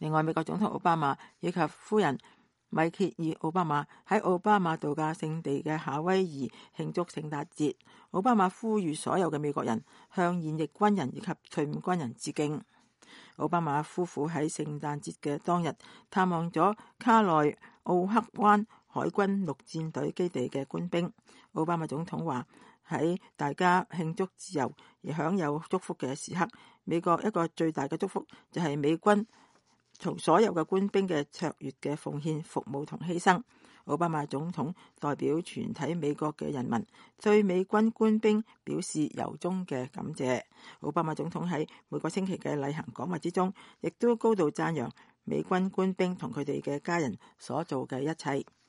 另外，美國總統奧巴馬以及夫人米歇爾奧巴馬喺奧巴馬度假勝地嘅夏威夷慶祝聖誕節。奧巴馬呼籲所有嘅美國人向現役軍人以及退伍軍人致敬。奧巴馬夫婦喺聖誕節嘅當日探望咗卡內奧克灣海軍陸戰隊基地嘅官兵。奧巴馬總統話，喺大家慶祝自由而享有祝福嘅時刻，美國一個最大嘅祝福就係美軍從所有嘅官兵嘅卓越嘅奉獻、服務同犧牲。奧巴馬總統代表全體美國嘅人民對美軍官兵表示由衷嘅感謝。奧巴馬總統喺每個星期嘅例行講話之中，亦都高度讚揚美軍官兵同佢哋嘅家人所做嘅一切。